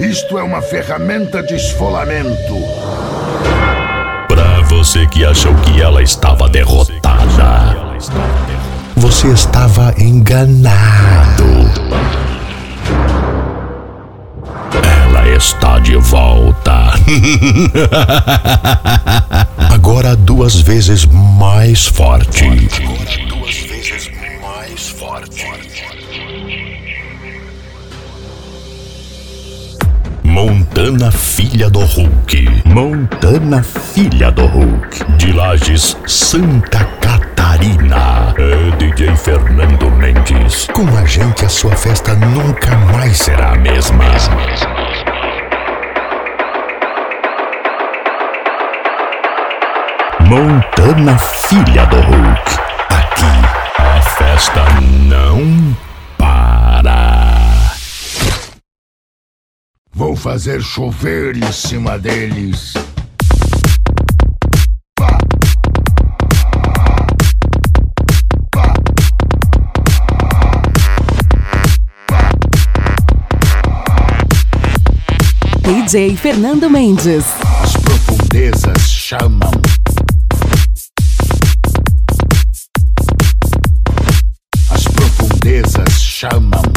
Isto é uma ferramenta de esfolamento. Pra você que achou que ela estava derrotada, você estava enganado. Ela está de volta. Agora 2 vezes mais forte. Montana, filha do Hulk. Montana, filha do Hulk. De Lages, Santa Catarina. É DJ Fernando Mendes. Com a gente, a sua festa nunca mais será a mesma. Montana, filha do Hulk. Aqui, a festa não para. Vou fazer chover em cima deles. DJ Fernando Mendes. As profundezas chamam. As profundezas chamam.